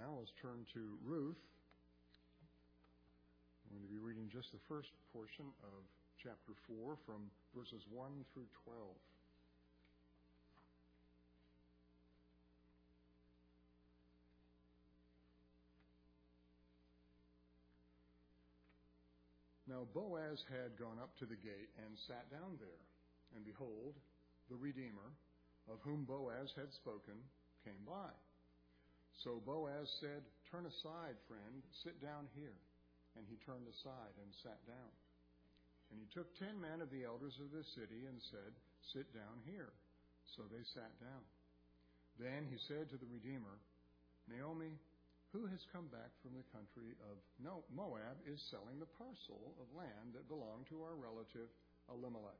now, let's turn to Ruth. I'm going to be reading just the first portion of chapter 4 from verses 1 through 12. Now Boaz had gone up to the gate and sat down there. And behold, the Redeemer, of whom Boaz had spoken, came by. So Boaz said, "Turn aside, friend, sit down here." And he turned aside and sat down. And he took 10 men of the elders of the city and said, "Sit down here." So they sat down. Then he said to the Redeemer, "Naomi, who has come back from the country of Moab, is selling the parcel of land that belonged to our relative Elimelech.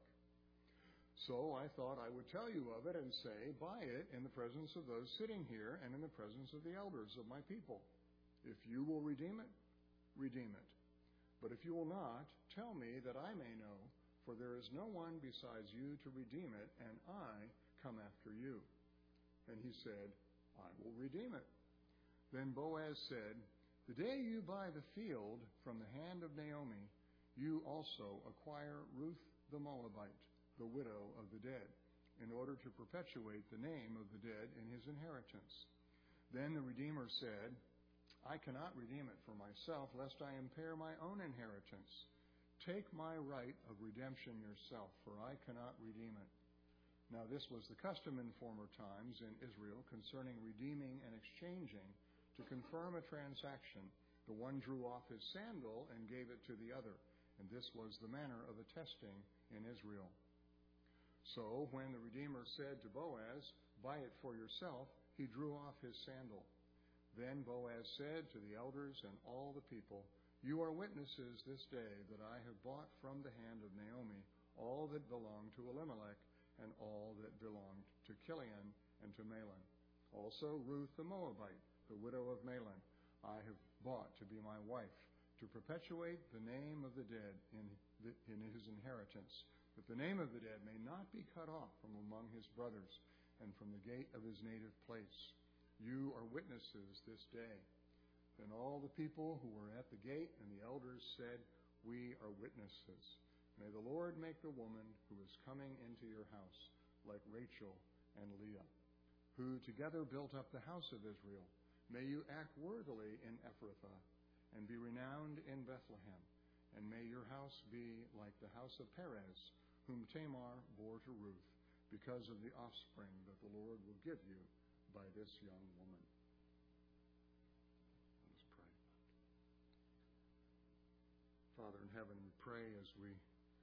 So I thought I would tell you of it and say, buy it in the presence of those sitting here and in the presence of the elders of my people. If you will redeem it, redeem it. But if you will not, tell me that I may know, for there is no one besides you to redeem it, and I come after you." And he said, "I will redeem it." Then Boaz said, "The day you buy the field from the hand of Naomi, you also acquire Ruth the Moabite, the widow of the dead, in order to perpetuate the name of the dead in his inheritance." Then the Redeemer said, "I cannot redeem it for myself, lest I impair my own inheritance. Take my right of redemption yourself, for I cannot redeem it." Now this was the custom in former times in Israel concerning redeeming and exchanging. To confirm a transaction, the one drew off his sandal and gave it to the other, and this was the manner of attesting in Israel. So when the Redeemer said to Boaz, "Buy it for yourself," he drew off his sandal. Then Boaz said to the elders and all the people, "You are witnesses this day that I have bought from the hand of Naomi all that belonged to Elimelech and all that belonged to Chilion and to Mahlon. Also Ruth the Moabite, the widow of Mahlon, I have bought to be my wife, to perpetuate the name of the dead in his inheritance, that the name of the dead may not be cut off from among his brothers and from the gate of his native place. You are witnesses this day." Then all the people who were at the gate and the elders said, "We are witnesses. May the Lord make the woman who is coming into your house like Rachel and Leah, who together built up the house of Israel. May you act worthily in Ephrathah and be renowned in Bethlehem. And may your house be like the house of Perez, whom Tamar bore to Ruth, because of the offspring that the Lord will give you by this young woman." Let us pray. Father in heaven, we pray as we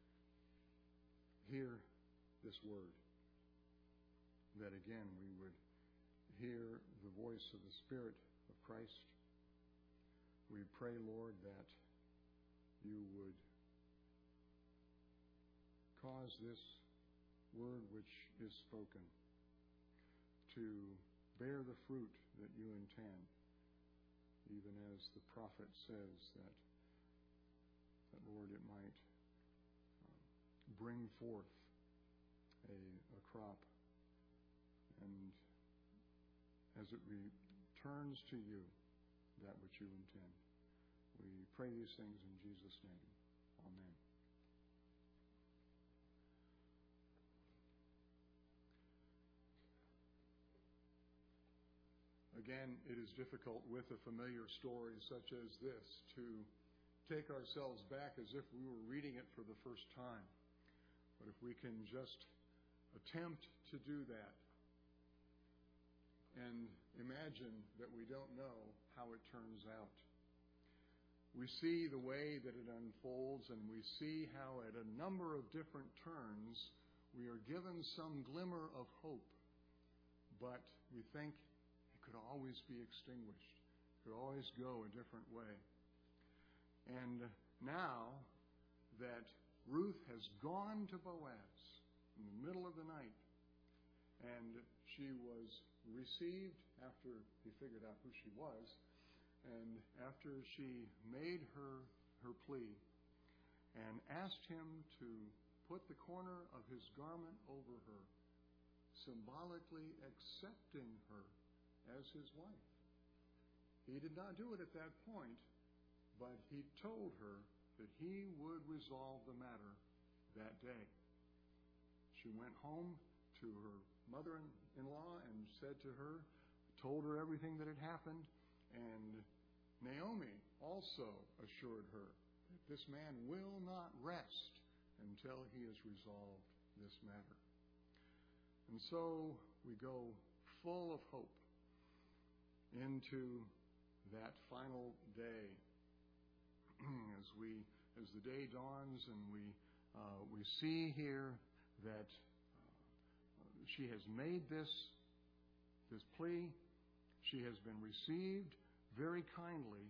hear this word, that again we would hear the voice of the Spirit of Christ. We pray, Lord, that you would cause this word which is spoken to bear the fruit that you intend, even as the prophet says that Lord, it might bring forth a crop, and as it returns to you that which you intend. We pray these things in Jesus' name. Amen. Again, it is difficult with a familiar story such as this to take ourselves back as if we were reading it for the first time. But if we can just attempt to do that and imagine that we don't know how it turns out. We see the way that it unfolds, and we see how at a number of different turns we are given some glimmer of hope, but we think it could always be extinguished. It could always go a different way. And now that Ruth has gone to Boaz in the middle of the night, and she was received after he figured out who she was, and after she made her plea and asked him to put the corner of his garment over her, symbolically accepting her as his wife. He did not do it at that point, but he told her that he would resolve the matter that day. She went home to her mother-in-law and said to her, told her everything that had happened, and Naomi also assured her that this man will not rest until he has resolved this matter. And so we go full of hope into that final day as the day dawns, and we see here that she has made this plea. She has been received very kindly,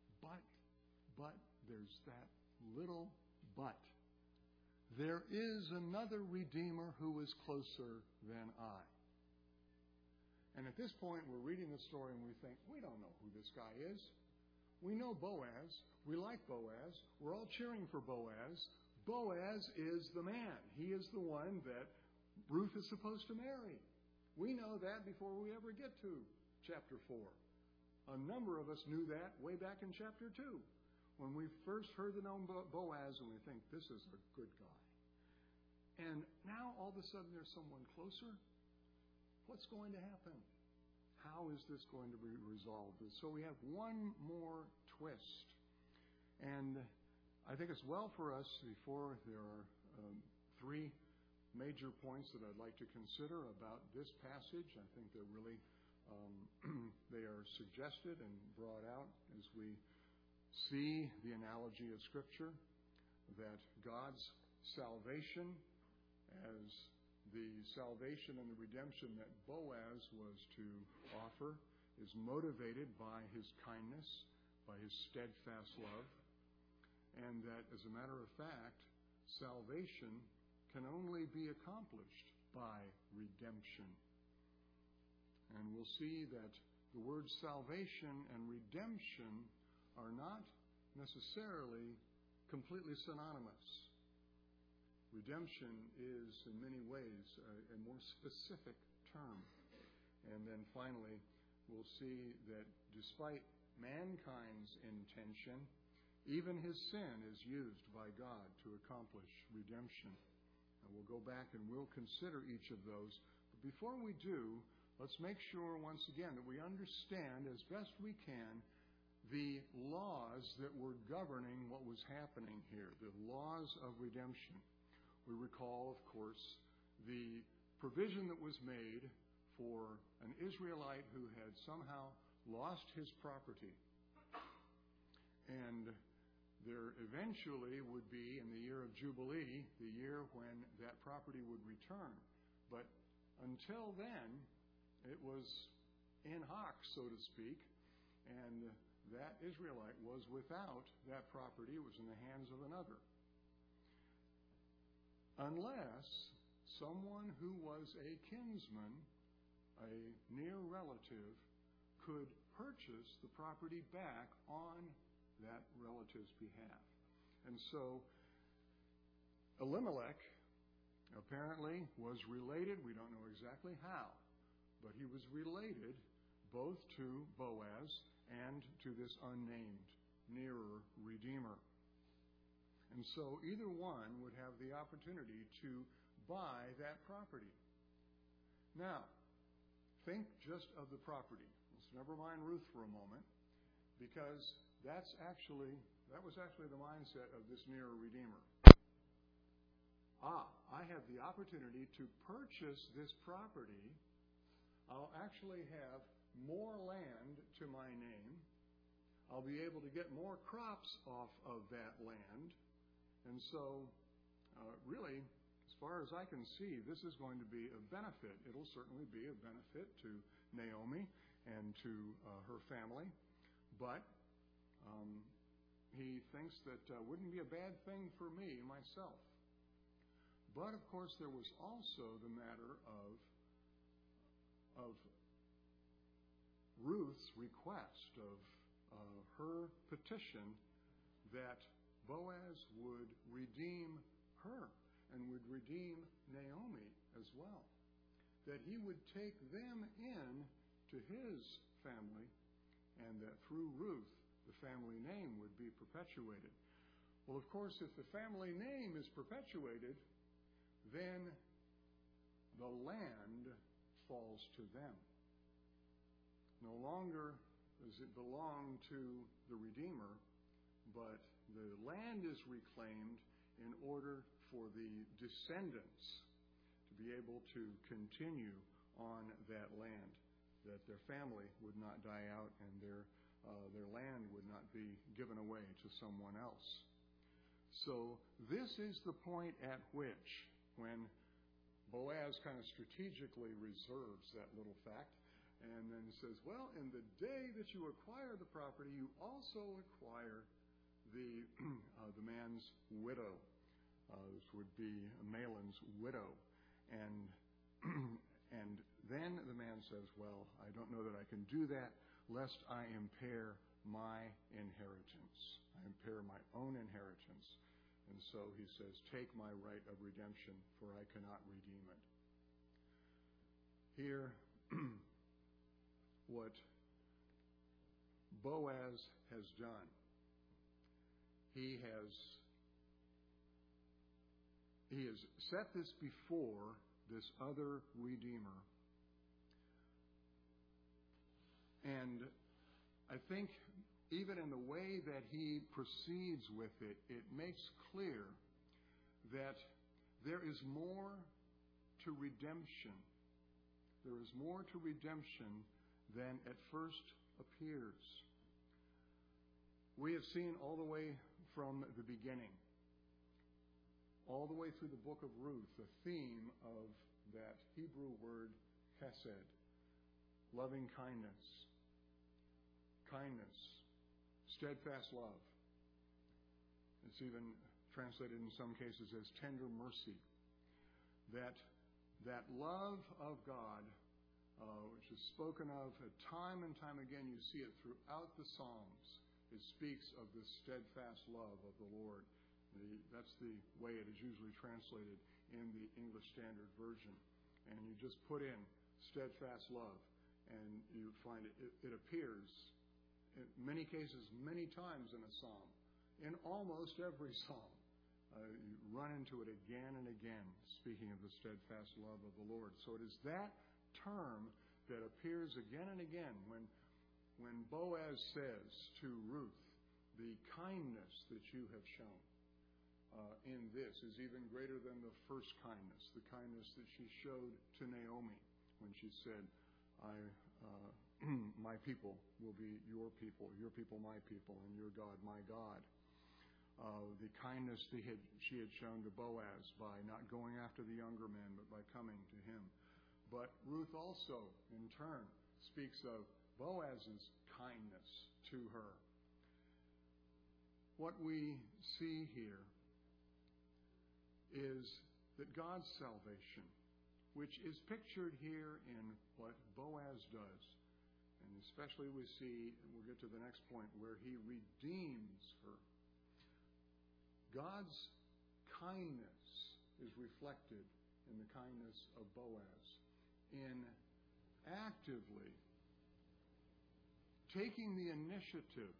but there's that little but. There is another Redeemer who is closer than I. And at this point, we're reading the story and we think, we don't know who this guy is. We know Boaz. We like Boaz. We're all cheering for Boaz. Boaz is the man. He is the one that Ruth is supposed to marry. We know that before we ever get to chapter 4. A number of us knew that way back in chapter 2 when we first heard the name Boaz, and we think, this is a good guy. And now all of a sudden there's someone closer. What's going to happen? How is this going to be resolved? And so we have one more twist. And I think it's well for us, before there are three major points that I'd like to consider about this passage. I think they're really they are suggested and brought out as we see the analogy of Scripture, that God's salvation, as the salvation and the redemption that Boaz was to offer, is motivated by his kindness, by his steadfast love, and that, as a matter of fact, salvation can only be accomplished by redemption. And we'll see that the words salvation and redemption are not necessarily completely synonymous. Redemption is, in many ways, a more specific term. And then finally, we'll see that despite mankind's intention, even his sin is used by God to accomplish redemption. And we'll go back and we'll consider each of those. But before we do, let's make sure once again that we understand as best we can the laws that were governing what was happening here, the laws of redemption. We recall, of course, the provision that was made for an Israelite who had somehow lost his property. And there eventually would be, in the year of Jubilee, the year when that property would return. But until then, it was in hoc, so to speak, and that Israelite was without that property. It was in the hands of another. Unless someone who was a kinsman, a near relative, could purchase the property back on that relative's behalf. And so Elimelech apparently was related, we don't know exactly how, but he was related both to Boaz and to this unnamed, nearer Redeemer. And so either one would have the opportunity to buy that property. Now, think just of the property. Let's never mind Ruth for a moment, because that was actually the mindset of this nearer Redeemer. I have the opportunity to purchase this property. I'll actually have more land to my name. I'll be able to get more crops off of that land. And so, really, as far as I can see, this is going to be a benefit. It'll certainly be a benefit to Naomi and to her family. But he thinks that wouldn't be a bad thing for me, myself. But, of course, there was also the matter of Ruth's request, of her petition that Boaz would redeem her and would redeem Naomi as well. That he would take them in to his family and that through Ruth, the family name would be perpetuated. Well, of course, if the family name is perpetuated, then the land falls to them. No longer does it belong to the Redeemer, but the land is reclaimed in order for the descendants to be able to continue on that land, that their family would not die out and their land would not be given away to someone else. So this is the point at which, when Boaz kind of strategically reserves that little fact and then says, well, in the day that you acquire the property, you also acquire the man's widow. This would be Mahlon's widow. And then the man says, well, I don't know that I can do that, lest I impair my inheritance. I impair my own inheritance. And so he says, take my right of redemption, for I cannot redeem it. Here, what Boaz has done, he has set this before this other Redeemer. And I think even in the way that he proceeds with it, it makes clear that there is more to redemption. There is more to redemption than at first appears. We have seen all the way from the beginning, all the way through the book of Ruth, the theme of that Hebrew word chesed, loving kindness, steadfast love. It's even translated in some cases as tender mercy. That love of God, which is spoken of time and time again, you see it throughout the Psalms. It speaks of the steadfast love of the Lord. That's the way it is usually translated in the English Standard Version. And you just put in steadfast love, and you find it appears in many cases, many times in a psalm, in almost every psalm. You run into it again and again, speaking of the steadfast love of the Lord. So it is that term that appears again and again when Boaz says to Ruth, the kindness that you have shown in this is even greater than the first kindness, the kindness that she showed to Naomi when she said, my people will be your people my people, and your God my God. The kindness she had shown to Boaz by not going after the younger men, but by coming to him. But Ruth also, in turn, speaks of Boaz's kindness to her. What we see here is that God's salvation, which is pictured here in what Boaz does, and especially we see, and we'll get to the next point, where he redeems her. God's kindness is reflected in the kindness of Boaz in actively taking the initiative,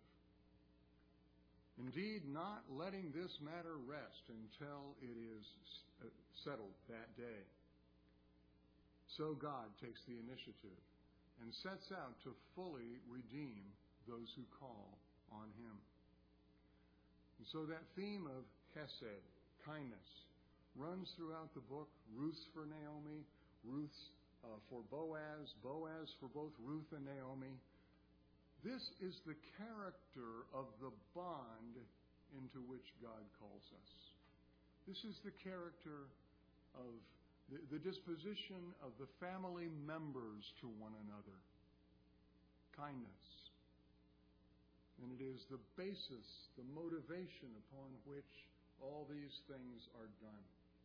indeed not letting this matter rest until it is settled that day. So God takes the initiative and sets out to fully redeem those who call on him. And so that theme of chesed, kindness, runs throughout the book. Ruth for Naomi, Ruth for Boaz, Boaz for both Ruth and Naomi. This is the character of the bond into which God calls us. This is the character of the disposition of the family members to one another. Kindness. And it is the basis, the motivation upon which all these things are done.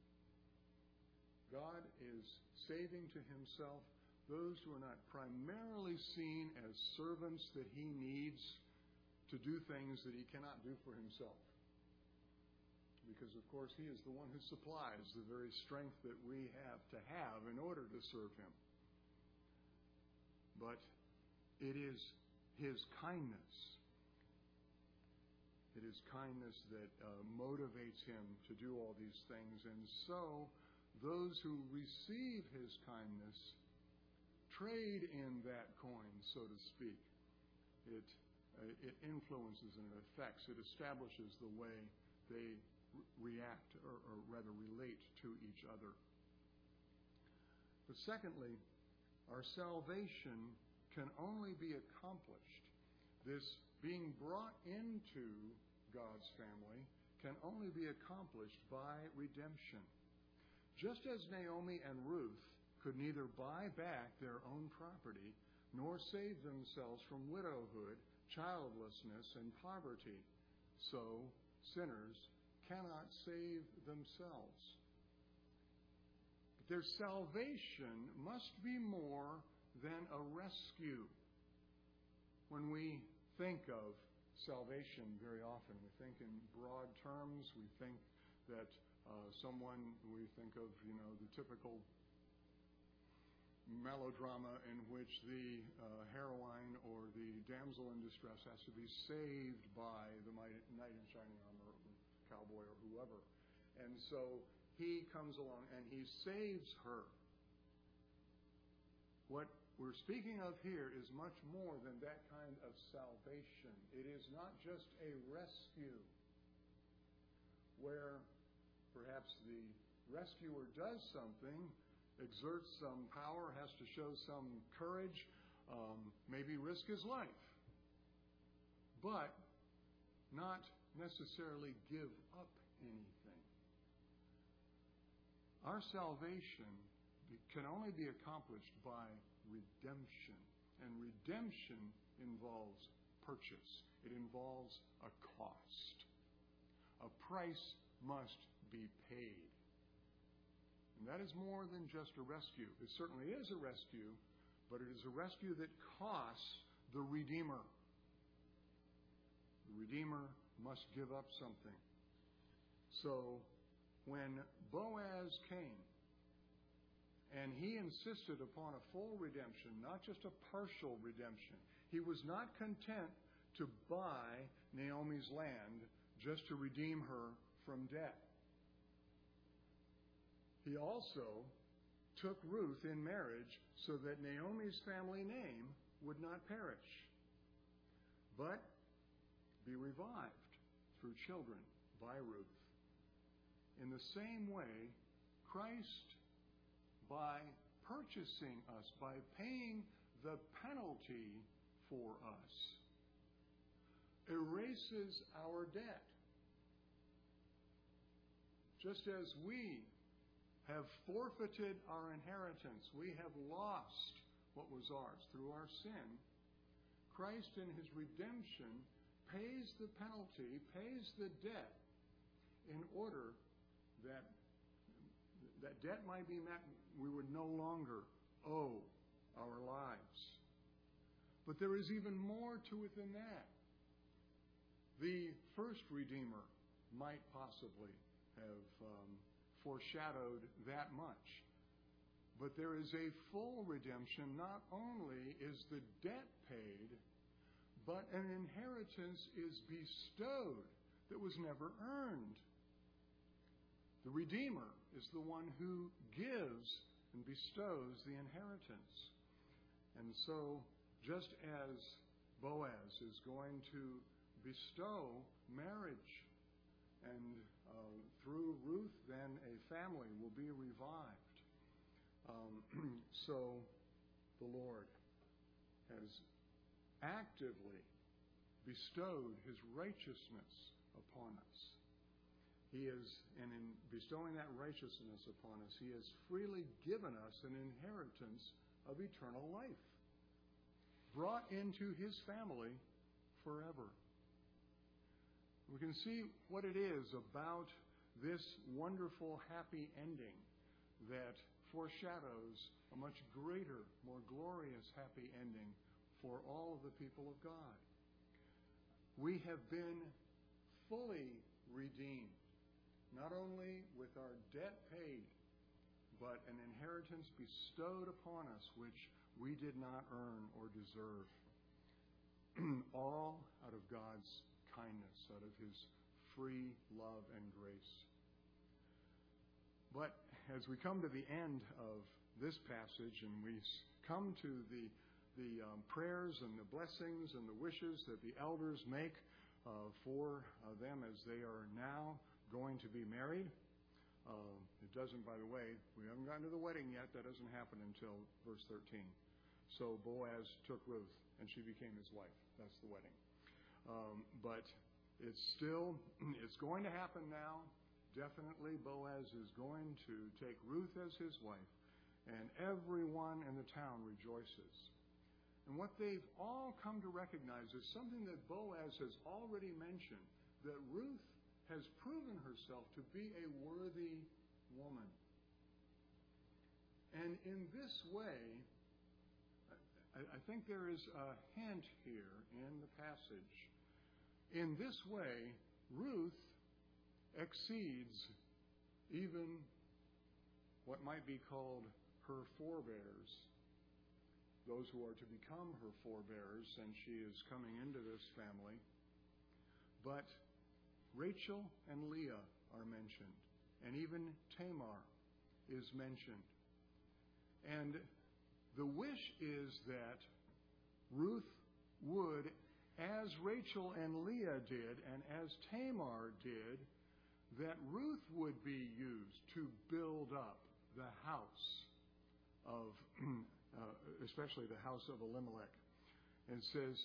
God is saving to himself those who are not primarily seen as servants that he needs to do things that he cannot do for himself. Because, of course, he is the one who supplies the very strength that we have to have in order to serve him. But it is His kindness. It is kindness that motivates Him to do all these things. And so, those who receive His kindness trade in that coin, so to speak. It influences and it affects, it establishes the way they react, or rather relate to each other. But secondly, our salvation can only be accomplished. This being brought into God's family can only be accomplished by redemption. Just as Naomi and Ruth could neither buy back their own property nor save themselves from widowhood, childlessness, and poverty, so sinners cannot save themselves. But their salvation must be more than a rescue. When we think of salvation very often, we think in broad terms. We think that we think of, the typical melodrama in which the heroine or the damsel in distress has to be saved by the knight in shining armor, or cowboy, or whoever. And so he comes along and he saves her. What we're speaking of here is much more than that kind of salvation. It is not just a rescue where perhaps the rescuer does something, exerts some power, has to show some courage, maybe risk his life, but not necessarily give up anything. Our salvation can only be accomplished by redemption, and redemption involves purchase. It involves a cost. A price must be paid. And that is more than just a rescue. It certainly is a rescue, but it is a rescue that costs the Redeemer. The Redeemer must give up something. So, when Boaz came, and he insisted upon a full redemption, not just a partial redemption, he was not content to buy Naomi's land just to redeem her from debt. He also took Ruth in marriage so that Naomi's family name would not perish, but be revived through children by Ruth. In the same way, Christ, by purchasing us, by paying the penalty for us, erases our debt. Just as we have forfeited our inheritance, we have lost what was ours through our sin, Christ in His redemption pays the penalty, pays the debt, in order that that debt might be met. We would no longer owe our lives. But there is even more to it than that. The first Redeemer might possibly have foreshadowed that much. But there is a full redemption. Not only is the debt paid, but an inheritance is bestowed that was never earned. The Redeemer is the one who gives and bestows the inheritance. And so, just as Boaz is going to bestow marriage, and through Ruth, then a family will be revived. So the Lord has actively bestowed His righteousness upon us. He is, and in bestowing that righteousness upon us, He has freely given us an inheritance of eternal life, brought into His family forever. We can see what it is about this wonderful, happy ending that foreshadows a much greater, more glorious, happy ending for all of the people of God. We have been fully redeemed, not only with our debt paid, but an inheritance bestowed upon us which we did not earn or deserve. all out of God's kindness, out of His free love and grace. But as we come to the end of this passage and we come to the prayers and the blessings and the wishes that the elders make for them as they are now going to be married, it doesn't, by the way, we haven't gotten to the wedding yet. That doesn't happen until verse 13. So Boaz took Ruth, and she became his wife. That's the wedding. But it's going to happen now. Definitely, Boaz is going to take Ruth as his wife, and everyone in the town rejoices. And what they've all come to recognize is something that Boaz has already mentioned, that Ruth has proven herself to be a worthy woman. And in this way, I think there is a hint here in the passage. In this way, Ruth exceeds even what might be called her forebears, those who are to become her forebears, and she is coming into this family. But Rachel and Leah are mentioned, and even Tamar is mentioned. And the wish is that Ruth would, as Rachel and Leah did, and as Tamar did, that Ruth would be used to build up the house of, especially the house of Elimelech. And it says,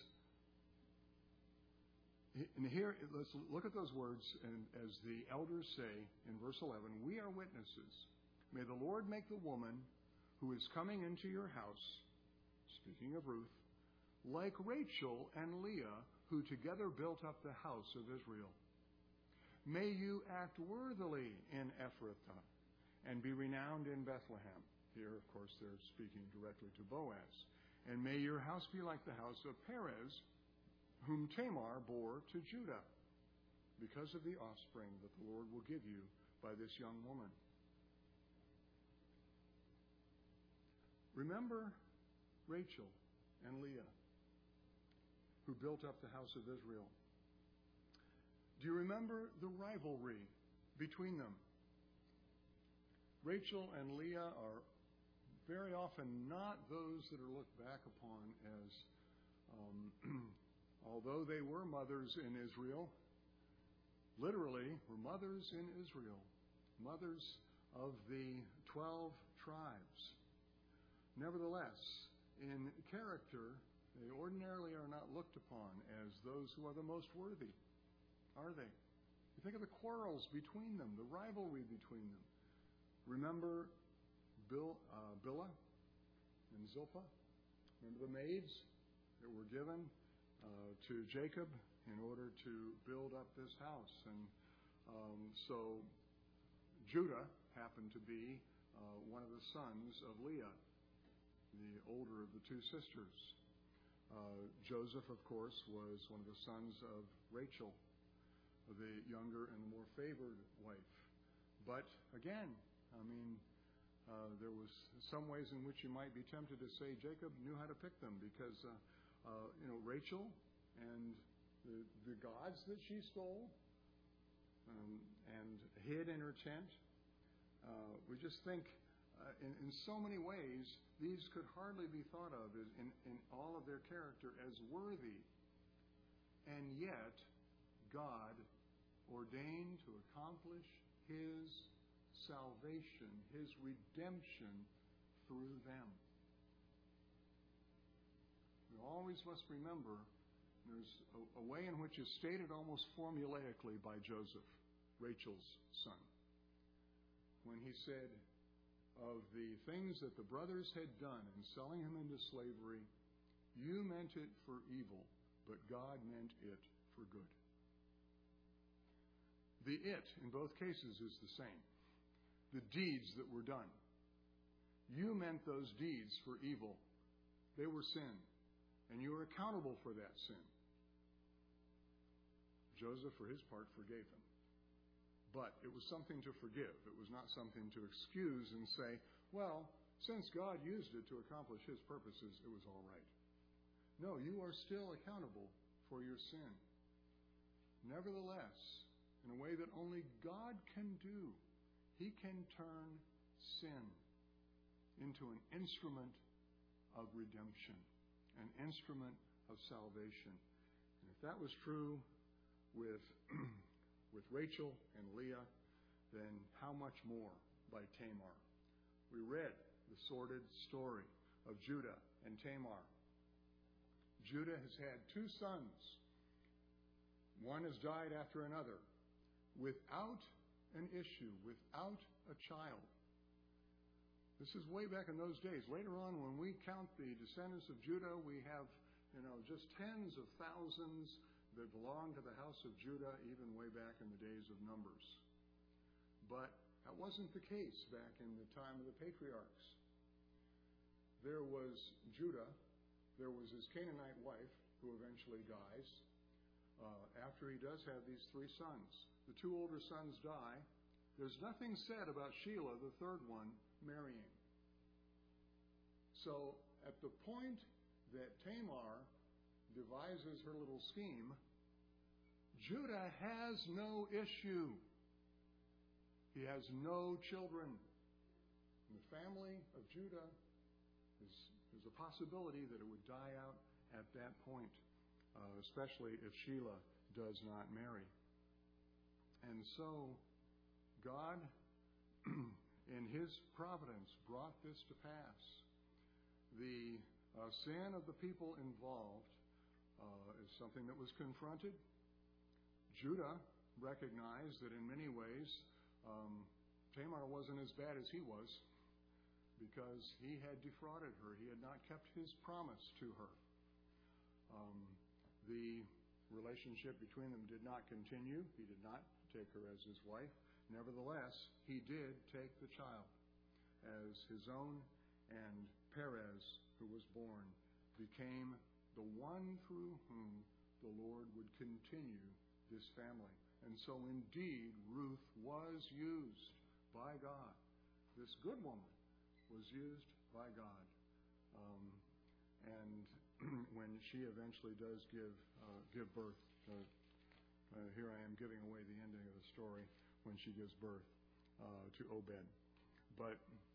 and here, let's look at those words, and as the elders say in verse 11, we are witnesses. May the Lord make the woman who is coming into your house, speaking of Ruth, like Rachel and Leah, who together built up the house of Israel. May you act worthily in Ephrathah and be renowned in Bethlehem. Here, of course, they're speaking directly to Boaz. And may your house be like the house of Perez, whom Tamar bore to Judah, because of the offspring that the Lord will give you by this young woman. Remember Rachel and Leah, who built up the house of Israel. Do you remember the rivalry between them? Rachel and Leah are very often not those that are looked back upon as, although they were mothers in Israel, literally were mothers in Israel, mothers of the 12 tribes. Nevertheless, in character, they ordinarily are not looked upon as those who are the most worthy, are they? You think of the quarrels between them, the rivalry between them. Remember Bilhah and Zilpah? Remember the maids that were given to Jacob in order to build up this house? And so Judah happened to be one of the sons of Leah, the older of the two sisters. Joseph, of course, was one of the sons of Rachel, the younger and the more favored wife. But again, there was some ways in which you might be tempted to say Jacob knew how to pick them, because Rachel and the gods that she stole and hid in her tent. We just think in so many ways these could hardly be thought of in all of their character as worthy, and yet God ordained to accomplish His salvation, His redemption through them. We always must remember there's a way in which is stated almost formulaically by Joseph, Rachel's son, when he said, of the things that the brothers had done in selling him into slavery, you meant it for evil, but God meant it for good. The it in both cases is the same. The deeds that were done. You meant those deeds for evil. They were sin, and you are accountable for that sin. Joseph, for his part, forgave them. But it was something to forgive. It was not something to excuse and say, well, since God used it to accomplish His purposes, it was all right. No, you are still accountable for your sin. Nevertheless, in a way that only God can do, He can turn sin into an instrument of redemption, an instrument of salvation. And if that was true with Rachel and Leah, then how much more by Tamar? We read the sordid story of Judah and Tamar. Judah has had two sons. One has died after another without an issue, without a child. This is way back in those days. Later on, when we count the descendants of Judah, we have, just tens of thousands that belong to the house of Judah, even way back in the days of Numbers. But that wasn't the case back in the time of the patriarchs. There was Judah. There was his Canaanite wife, who eventually dies. After he does have these three sons. The two older sons die. There's nothing said about Shelah, the third one, marrying. So at the point that Tamar devises her little scheme, Judah has no issue. He has no children. And the family of Judah, there's a possibility that it would die out at that point, especially if Shelah does not marry. And so God, in His providence, brought this to pass. The sin of the people involved is something that was confronted. Judah recognized that in many ways Tamar wasn't as bad as he was, because he had defrauded her. He had not kept his promise to her. The relationship between them did not continue. He did not take her as his wife. Nevertheless, he did take the child as his own, and Perez, who was born, became the one through whom the Lord would continue this family. And so indeed, Ruth was used by God. This good woman was used by God. And when she eventually does give birth, here I am giving away the ending of the story, when she gives birth to Obed. But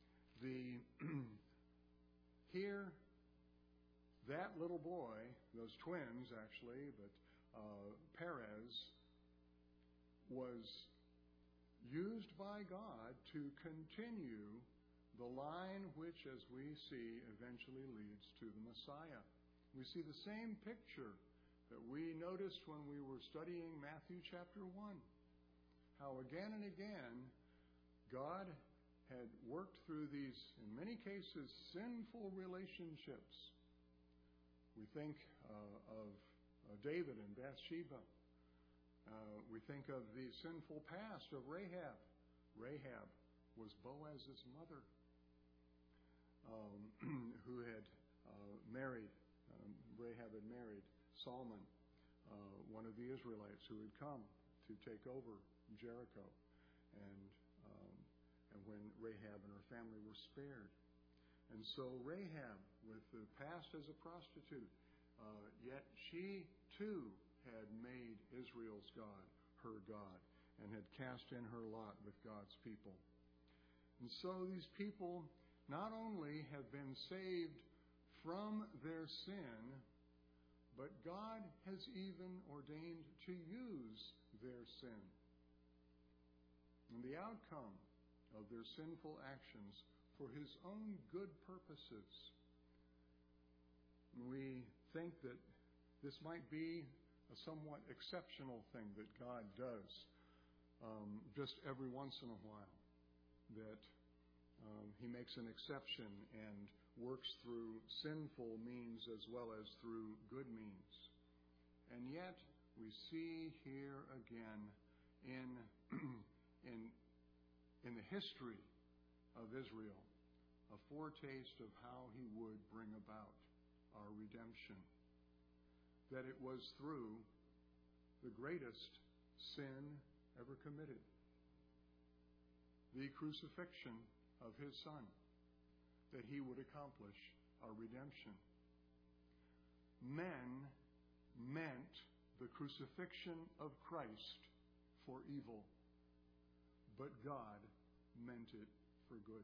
here, that little boy, those twins actually, but Perez, was used by God to continue the line which, as we see, eventually leads to the Messiah. We see the same picture that we noticed when we were studying Matthew chapter 1. How again and again, God had worked through these, in many cases, sinful relationships. We think of David and Bathsheba. We think of the sinful past of Rahab. Rahab was Boaz's mother, who had married, Rahab had married Solomon, one of the Israelites who had come to take over Jericho. And when Rahab and her family were spared. And so Rahab, with the past as a prostitute, yet she too had made Israel's God her God, and had cast in her lot with God's people. And so these people not only have been saved from their sin, but God has even ordained to use their sin. And the outcome of their sinful actions for His own good purposes. We think that this might be a somewhat exceptional thing that God does just every once in a while. That He makes an exception and works through sinful means as well as through good means. And yet, we see here again in the history of Israel a foretaste of how He would bring about our redemption. That it was through the greatest sin ever committed, the crucifixion of His Son, that He would accomplish our redemption. men meant the crucifixion of Christ for evil, but God meant it for good.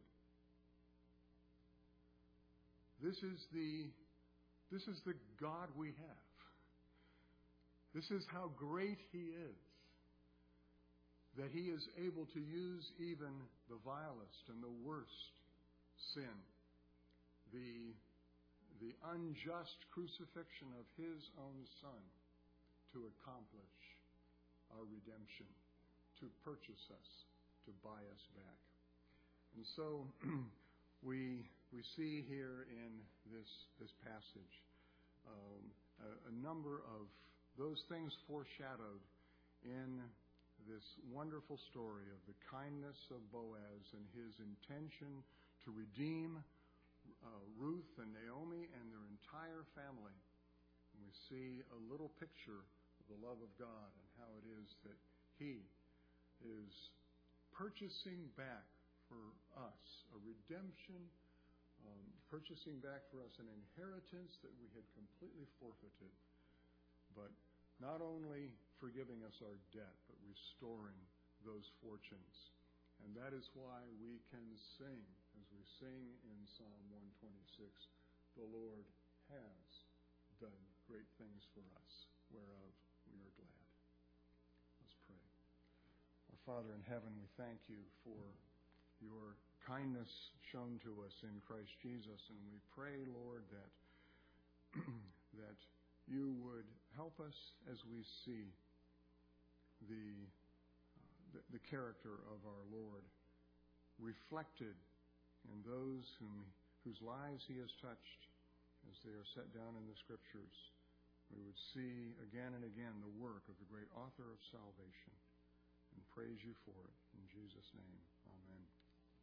This is the God we have. This is how great He is, that He is able to use even the vilest and the worst sin, the unjust crucifixion of His own Son, to accomplish our redemption, to purchase us, to buy us back. And so we see here in this passage a number of those things foreshadowed in this wonderful story of the kindness of Boaz and his intention to redeem Ruth and Naomi and their entire family. And we see a little picture of the love of God and how it is that He is purchasing back for us a redemption, purchasing back for us an inheritance that we had completely forfeited, but not only forgiving us our debt, but restoring those fortunes. And that is why we can sing, as we sing in Psalm 126, the Lord has done great things for us, whereof we are glad. Let's pray. Our Father in heaven, we thank you for your kindness shown to us in Christ Jesus, and we pray, Lord, that that you would help us as we see the character of our Lord reflected in those whose lives He has touched as they are set down in the Scriptures. We would see again and again the work of the great author of salvation and praise you for it. In Jesus' name, amen.